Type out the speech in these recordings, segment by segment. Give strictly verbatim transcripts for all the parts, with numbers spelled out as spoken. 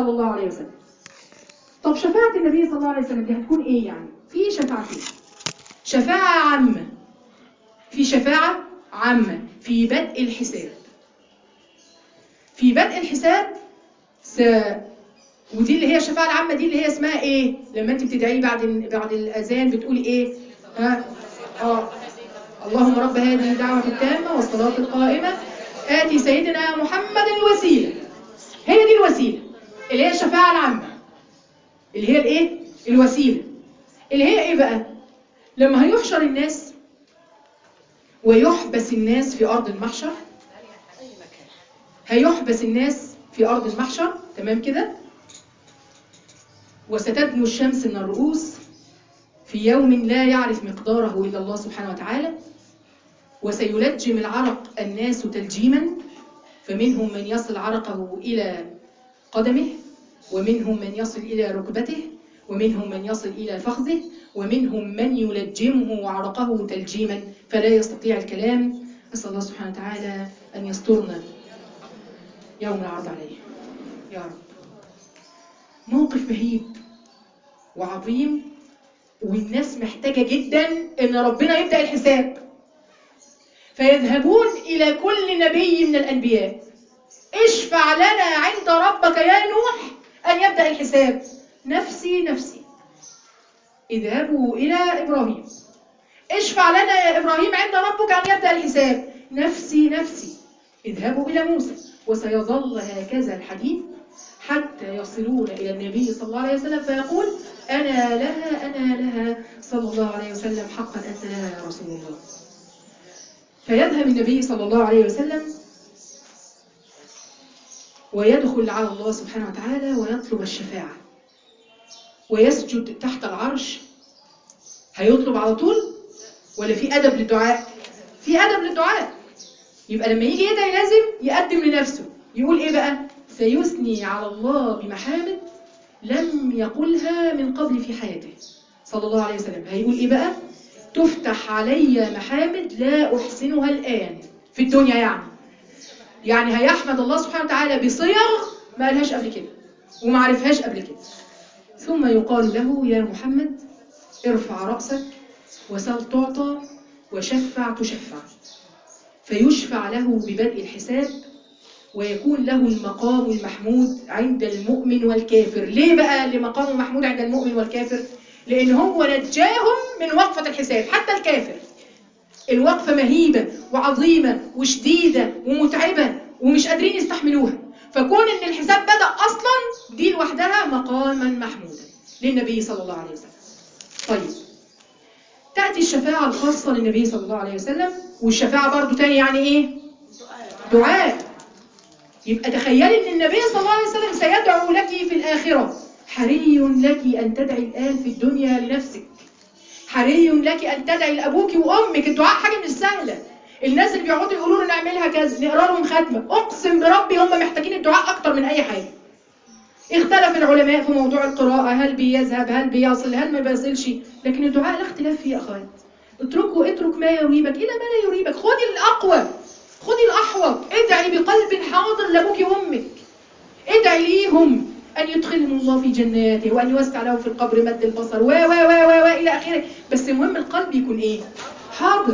صلى الله عليه وسلم. طب شفاعة النبي صلى الله عليه وسلم دي هتكون ايه يعني؟ في شفاعتين. شفاعة عامة. في شفاعة عامة في بدء الحساب. في بدء الحساب س... ودي اللي هي الشفاعة العامة دي اللي هي اسمها ايه؟ لما انت بتدعي بعد بعد الأذان بتقولي ايه؟ ها؟ اه اللهم رب هذه الدعوة التامة والصلاة القائمة آتي سيدنا محمد الوسيلة. هي دي الوسيلة اللي هي الشفاعة العامة، اللي هي الايه؟ الوسيلة اللي هي ايه بقى؟ لما هيحشر الناس ويحبس الناس في أرض المحشر، هيحبس الناس في أرض المحشر، تمام كده؟ وستدنو الشمس من الرؤوس في يوم لا يعرف مقداره إلا الله سبحانه وتعالى، وسيلجم العرق الناس تلجيما، فمنهم من يصل عرقه إلى قدمه، ومنهم من يصل إلى ركبته، ومنهم من يصل إلى فخذه، ومنهم من يلجمه عرقه تلجيما فلا يستطيع الكلام. أسأل الله سبحانه وتعالى أن يسترنا يوم العرض عليه يا رب. موقف مهيب وعظيم، والناس محتاجة جدا إن ربنا يبدأ الحساب، فيذهبون إلى كل نبي من الأنبياء: اشفع لنا عند ربك يا نوح أن يبدأ الحساب. نفسي نفسي. اذهبوا إلى إبراهيم: اشفع لنا يا إبراهيم عند ربك أن يبدأ الحساب. نفسي نفسي. اذهبوا إلى موسى. وسيظل هكذا الحديث حتى يصلون إلى النبي صلى الله عليه وسلم فيقول: أنا لها أنا لها صلى الله عليه وسلم، حقا أنت لها يا رسول الله. فيذهب النبي صلى الله عليه وسلم ويدخل على الله سبحانه وتعالى ويطلب الشفاعة ويسجد تحت العرش. هيطلب على طول ولا في أدب للدعاء؟ في أدب للدعاء. يبقى لما يجي يدعي لازم يقدم لنفسه. يقول إيه بقى؟ سيثني على الله بمحامد لم يقلها من قبل في حياته صلى الله عليه وسلم. هيقول إيه بقى؟ تفتح علي محامد لا أحسنها الآن في الدنيا. يعني يعني هيحمد الله سبحانه وتعالى بصيغ ما قالهاش قبل كده وما عرفهاش قبل كده. ثم يقال له: يا محمد ارفع رأسك وسل تعطى وشفع تشفع. فيشفع له ببدء الحساب ويكون له المقام المحمود عند المؤمن والكافر. ليه بقى لمقام محمود عند المؤمن والكافر؟ لأن هو نجاهم من وقفة الحساب. حتى الكافر الوقفة مهيبة وعظيمة وشديدة ومتعبة ومش قادرين يستحملوها، فكون ان الحساب بدأ اصلا دي لوحدها مقاما محمودا للنبي صلى الله عليه وسلم. طيب تأتي الشفاعة الخاصة للنبي صلى الله عليه وسلم، والشفاعة برضو تاني يعني ايه؟ دعاء. يبقى تخيلي ان النبي صلى الله عليه وسلم سيدعو لك في الآخرة. حري لك ان تدعي الآن في الدنيا لنفسك، حري لك ان تدعي لأبوك وأمك. الدعاء حاجة مش سهلة. الناس اللي بيقعدوا يقولوا له نعملها كذا نقرا لهم ختمة، اقسم بربي هم محتاجين الدعاء اكتر من اي حاجة. اختلف العلماء في موضوع القراءة، هل بيذهب هل بيصل هل ما بيصلش، لكن الدعاء لا اختلاف فيه يا اخوات. اتركوا اترك ما يريبك الى ما لا يريبك. خدي الاقوى خدي الاحوط. ادعي بقلب حاضر لابوك وامك، ادعي ليهم ان يدخلهم الله في جناته وان يوسع لهم في القبر مد البصر و و و و الى اخره. بس المهم القلب يكون ايه؟ حاضر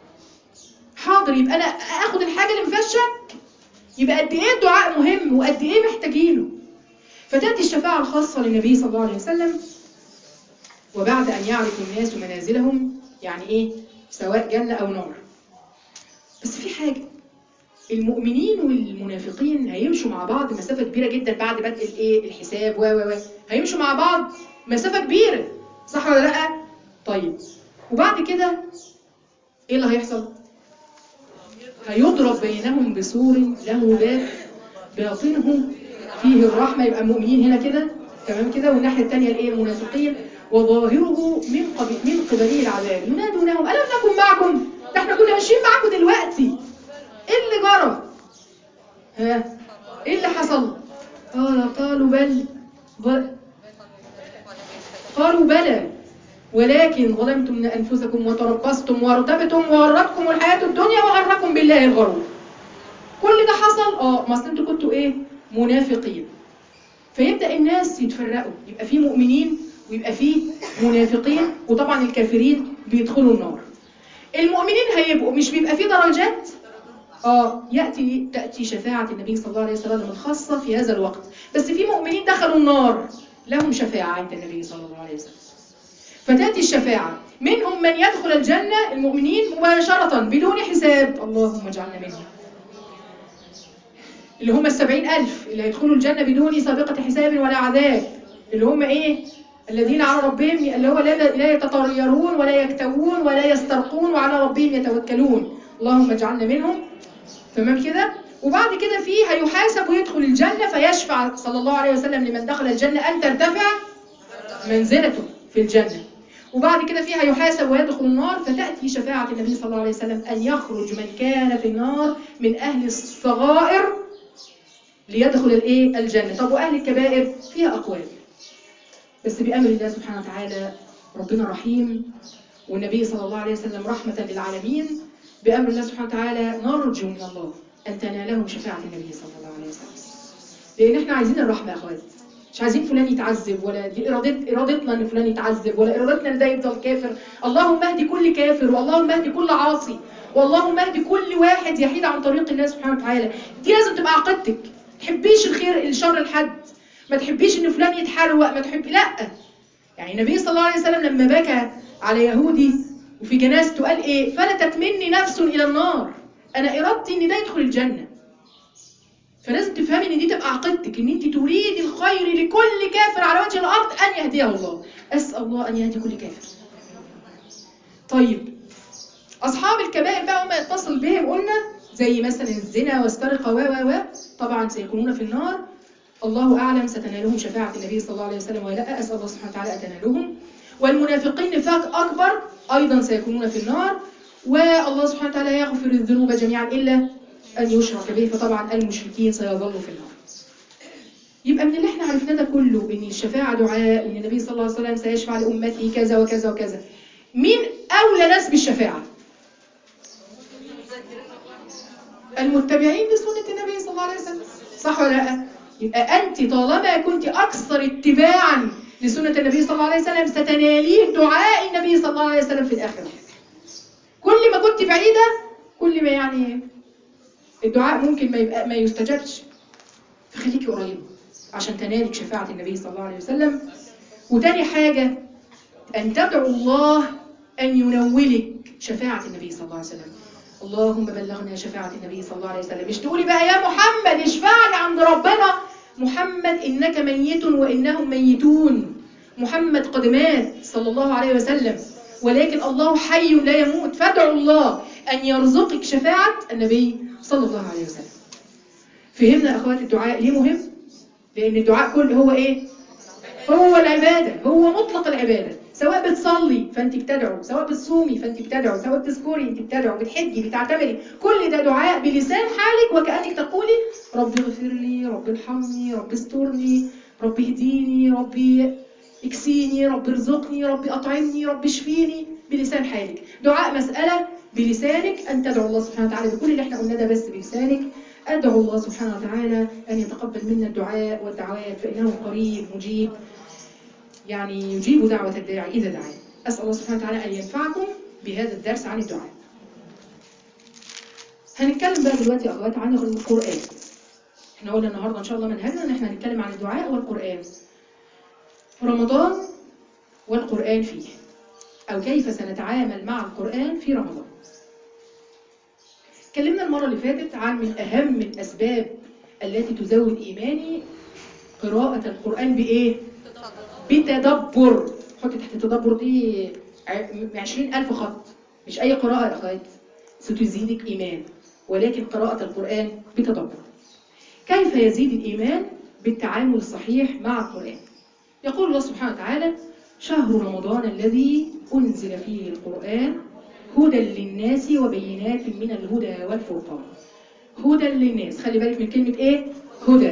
حاضر. يبقى انا اخد الحاجه اللي ما فيهاش شك. يبقى قد ايه الدعاء مهم وقد ايه محتاجينه. فتاتي الشفاعه الخاصه للنبي صلى الله عليه وسلم وبعد ان يعرف الناس منازلهم، يعني ايه؟ سواء جنه او نار. بس في حاجه، المؤمنين والمنافقين هيمشوا مع بعض مسافه كبيره جدا بعد بدء الايه؟ الحساب و و و هيمشوا مع بعض مسافه كبيره، صح ولا لا؟ طيب وبعد كده ايه اللي هيحصل؟ هيضرب بينهم بسور له باب باطنه فيه الرحمة. يبقى المؤمنين هنا كده تمام كده، والناحية الثانية الايه؟ المنافقين. وظاهره من قبل من قبله العذاب ينادونهم ألم نكن معكم؟ ده احنا كنا ماشيين معكم دلوقتي. ايه اللي جرى؟ ها ايه اللي حصل؟ آه قالوا بل ب... قالوا بلى ولكن ظلمتم أنفسكم وتربصتم وارتبتم وغرتكم الحياة الدنيا وغركم بالله الغرور. كل ده حصل اه ما اصل انتوا كنتوا ايه؟ منافقين. فيبدأ بس يتفرقوا، يبقى في مؤمنين ويبقى في منافقين، وطبعا الكافرين بيدخلوا النار. المؤمنين هيبقوا مش بيبقى في درجات؟ اه ياتي تاتي شفاعه النبي صلى الله عليه وسلم الخاصه في هذا الوقت. بس في مؤمنين دخلوا النار لهم شفاعه عند النبي صلى الله عليه وسلم، فتاتي الشفاعه. منهم من يدخل الجنه، المؤمنين مباشره بدون حساب، اللهم اجعلنا منهم، اللي هم السبعين ألف اللي هيدخلوا الجنة بدون سابقة حساب ولا عذاب، اللي هم إيه؟ الذين على ربهم، اللي هو لا يتطيرون ولا يكتوون ولا يسترقون وعلى ربهم يتوكلون، اللهم اجعلنا منهم. تمام كده؟ وبعد كده فيه هيحاسب ويدخل الجنة، فيشفع صلى الله عليه وسلم لمن دخل الجنة أن ترتفع منزلته في الجنة. وبعد كده فيها يحاسب ويدخل النار، فتأتي شفاعة النبي صلى الله عليه وسلم أن يخرج من كان في النار من أهل الصغائر ليدخل الايه؟ الجنة. طب واهل الكبائر؟ فيها اقوال، بس بامر الله سبحانه وتعالى. ربنا رحيم، والنبي صلى الله عليه وسلم رحمة للعالمين. بامر الله سبحانه وتعالى نرجو من الله ان تنالهم شفاعة النبي صلى الله عليه وسلم، لان احنا عايزين الرحمة يا اخوات، مش عايزين فلان يتعذب، ولا دي إرادت ارادتنا ان فلان يتعذب، ولا ارادتنا ان ده يفضل كافر. اللهم اهدي كل كافر، واللهم اهدي كل عاصي، واللهم اهدي كل واحد يحيد عن طريق الله سبحانه وتعالى. دي لازم تبقى عقيدتك. ما تحبيش الخير الشر لحد، ما تحبيش ان فلان يتحروق، ما تحبي، لا. يعني النبي صلى الله عليه وسلم لما بكى على يهودي وفي جنازته قال ايه؟ فلتت مني نفس الى النار، انا ارادتي ان ده يدخل الجنه. فلازم تفهمي ان دي تبقى عقيدتك، ان انت تريد الخير لكل كافر على وجه الارض ان يهديه الله. اسال الله ان يهدي كل كافر. طيب اصحاب الكبائر بقى وما يتصل بهم قلنا زي مثلا الزنا والسرقه و و و طبعا سيكونون في النار. الله اعلم ستنالهم شفاعه النبي صلى الله عليه وسلم ولا لا، اسال الله سبحانه وتعالى ان تنالهم. والمنافقين نفاق اكبر ايضا سيكونون في النار، والله سبحانه وتعالى يغفر الذنوب جميعا الا أن يشرك به، فطبعا المشركين سيظلوا في النار. يبقى من اللي احنا عرفناه ده كله ان الشفاعة دعاء، وان النبي صلى الله عليه وسلم سيشفع لأمته كذا وكذا وكذا. مين أولى ناس بالشفاعة؟ المتبعين لسنة النبي صلى الله عليه وسلم، صح ولا لا؟ يبقى أنت طالما كنت أكثر اتباعا لسنة النبي صلى الله عليه وسلم ستنالين دعاء النبي صلى الله عليه وسلم في الآخرة. كل ما كنت بعيدة كل ما يعني الدعاء ممكن ما يبقى ما يستجابش، فخليكي قريبه عشان تنالك شفاعة النبي صلى الله عليه وسلم. وتاني حاجة أن تدعو الله أن ينولك شفاعة النبي صلى الله عليه وسلم. اللهم بلغنا شفاعة النبي صلى الله عليه وسلم. مش تقولي بقى يا محمد اشفع لي عند ربنا، محمد إنك ميت وإنهم ميتون، محمد قد مات صلى الله عليه وسلم، ولكن الله حي لا يموت، فادعوا الله أن يرزقك شفاعة النبي صلى الله عليه وسلم. فهمنا أخوات الدعاء ليه مهم؟ لأن الدعاء كله هو إيه؟ هو العبادة، هو مطلق العبادة. سواء بتصلي فأنت بتدعو، سواء بتصومي فأنت بتدعو، سواء بتذكري أنت بتدعو، بتحجي بتعتمري، كل ده دعاء بلسان حالك، وكأنك تقولي رب اغفر لي، رب ارحمني، رب استرني، رب اهديني، ربي اكسيني، رب ارزقني، رب اطعمني، رب اشفيني، بلسان حالك. دعاء مسألة بلسانك أن تدعو الله سبحانه وتعالى بكل اللي احنا قلنا ده، بس بلسانك. أدعو الله سبحانه وتعالى أن يتقبل منا الدعاء والدعوات، فإنه قريب مجيب، يعني يجيب دعوة الداعي إذا دعاه. أسأل الله سبحانه وتعالى أن ينفعكم بهذا الدرس عن الدعاء. هنتكلم بقى دلوقتي أخوات عن القرآن. احنا قلنا النهاردة إن شاء الله منهجنا إن احنا هنتكلم عن الدعاء والقرآن، رمضان والقرآن فيه، أو كيف سنتعامل مع القرآن في رمضان. اتكلمنا المرة اللي فاتت عن من أهم الأسباب التي تزود إيماني قراءة القرآن بإيه؟ بتدبر. حط تحت التدبر دي عشرين ألف خط، مش أي قراءة يا أخوات ستزيدك إيمان، ولكن قراءة القرآن بتدبر. كيف يزيد الإيمان؟ بالتعامل الصحيح مع القرآن. يقول الله سبحانه وتعالى: شهر رمضان الذي أنزل فيه القرآن هدى للناس وبينات من الهدى والفرقان. هدى للناس، خلي بالك من كلمة إيه؟ هدى.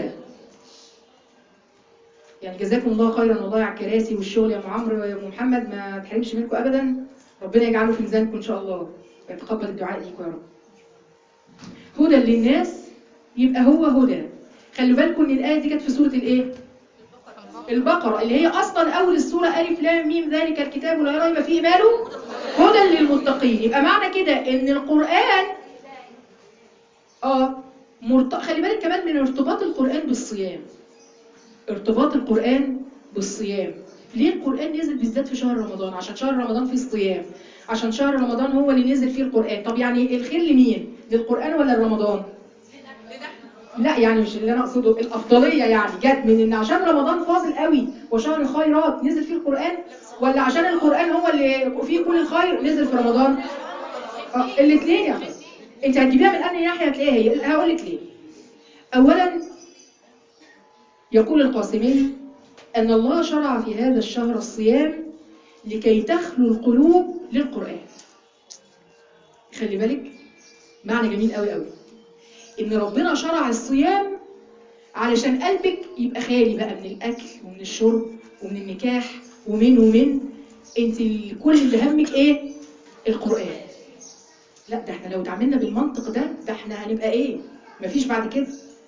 يعني جزاكم الله خيرا والله على الكراسي والشغل يا ام عمرو ويا ام محمد، ما تحرمش منكم ابدا، ربنا يجعله في ميزانكم ان شاء الله ويتقبل الدعاء ليكم يا رب. هدى للناس، يبقى هو هدى. خلوا بالكم ان الايه دي كانت في سوره الايه؟ البقرة اللي هي أصلا أول السورة ألف لام ميم ذلك الكتاب لا ريب فيه ماله هدى للمتقين. يبقى معنى كده إن القرآن آه مرت... خلي بالك كمان من ارتباط القرآن بالصيام. ارتباط القرآن بالصيام. ليه القرآن نزل بالذات في شهر رمضان؟ عشان شهر رمضان فيه الصيام، عشان شهر رمضان هو اللي نزل فيه القرآن. طب يعني الخير لمين؟ للقرآن ولا لرمضان؟ لا يعني مش اللي انا اقصده، الافضليه يعني جت من ان عشان رمضان فاضل قوي وشهر خيرات نزل فيه القرآن، ولا عشان القرآن هو اللي فيه كل الخير نزل في رمضان؟ اه الاثنين يا اخي. انت هتجيبيها من انهي ناحيه هتلاقيها هي. هقول لك ليه. اولا يقول القاسمي أن الله شرع في هذا الشهر الصيام لكي تخلو القلوب للقرآن. خلي بالك معنى جميل قوي قوي، إن ربنا شرع الصيام علشان قلبك يبقى خالي بقى من الأكل ومن الشرب ومن النكاح ومن ومن انت كل اللي همك ايه؟ القرآن. لا ده احنا لو اتعاملنا بالمنطق ده ده احنا هنبقى ايه؟ مفيش بعد كده.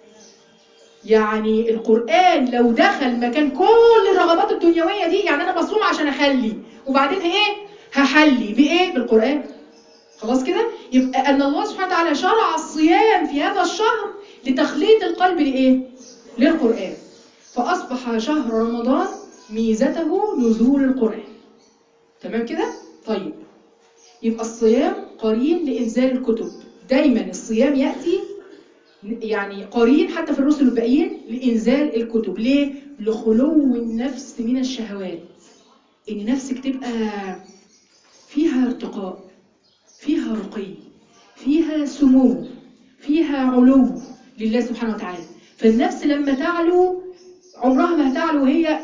يعني القرآن لو دخل مكان كل الرغبات الدنيوية دي، يعني أنا بصوم عشان أخلي وبعدين إيه؟ هحلي بإيه؟ بالقرآن. خلاص كده؟ يبقى أن الله سبحانه وتعالى شرع الصيام في هذا الشهر لتخليط القلب لإيه؟ للقرآن. فأصبح شهر رمضان ميزته نزول القرآن. تمام كده؟ طيب يبقى الصيام قرين لإنزال الكتب. دايما الصيام يأتي يعني قرين حتى في الرسل الباقيين لإنزال الكتب. ليه؟ لخلو النفس من الشهوات. إن نفسك تبقى فيها ارتقاء، فيها رقي، فيها سمو، فيها علو لله سبحانه وتعالى. فالنفس لما تعلو عمرها ما هتعلو وهي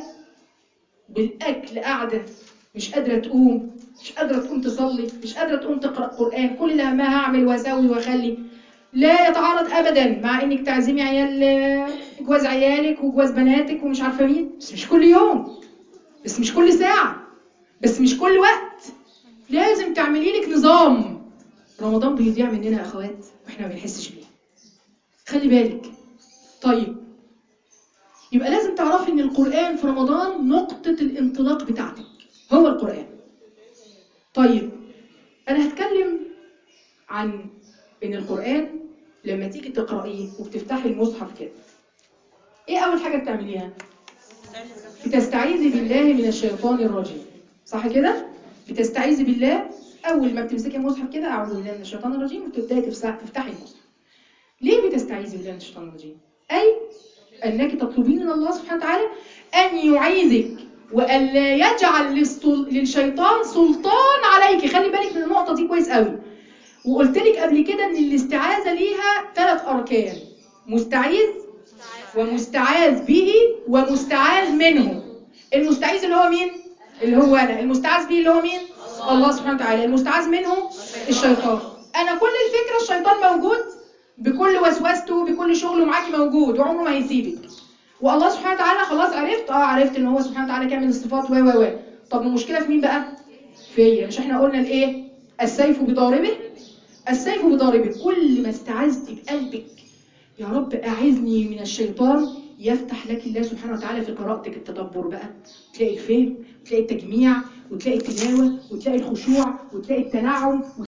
بالأكل قاعدة مش قادرة تقوم، مش قادرة تقوم تصلي، مش قادرة تقوم تقرأ قرآن، كل اللي همها هعمل واسوي واخلي. لا يتعارض ابدا مع انك تعزمي عيال جواز عيالك وجواز بناتك ومش عارفه مين، بس مش كل يوم، بس مش كل ساعه، بس مش كل وقت. لازم تعملي لك نظام. رمضان بيضيع مننا يا اخوات واحنا ما بنحسش بيه. خلي بالك. طيب يبقى لازم تعرفي ان القرآن في رمضان نقطة الانطلاق بتاعتك هو القرآن. طيب انا هتكلم عن ان القرآن لما تيجي تقرأيه وبتفتحي المصحف كده، ايه اول حاجة بتعمليها؟ بتستعيذي بالله من الشيطان الرجيم، صح كده؟ بتستعيذي بالله اول ما بتمسكي المصحف كده، اعوذ بالله من الشيطان الرجيم، وتبداي تفتحي المصحف. ليه بتستعيذي بالله من الشيطان الرجيم؟ اي انك تطلبين من الله سبحانه وتعالى ان يعيذك والا يجعل للشيطان سلطان عليك. خلي بالك من النقطة دي كويس قوي. وقلت لك قبل كده ان الاستعاذة ليها ثلاث اركان: مستعيذ ومستعاذ به ومستعاذ منه. المستعيذ اللي هو مين؟ اللي هو انا. المستعاذ به اللي هو مين؟ الله سبحانه وتعالى. المستعاذ منه الشيطان. انا كل الفكرة الشيطان موجود بكل وسوسته بكل شغله معاكي موجود وعمره ما هيسيبك. والله سبحانه وتعالى خلاص عرفت اه عرفت ان هو سبحانه وتعالى كامل الصفات و و و طب المشكلة في مين بقى؟ فيا. مش احنا قلنا الايه؟ السيف بضاربه. السيف بضاربه. كل ما استعذت بقلبك يا رب أعذني من الشيطان، يفتح لك الله سبحانه وتعالى في قراءتك التدبر بقى، تلاقي الفهم وتلاقي التجميع وتلاقي التلاوة وتلاقي الخشوع وتلاقي التنعم.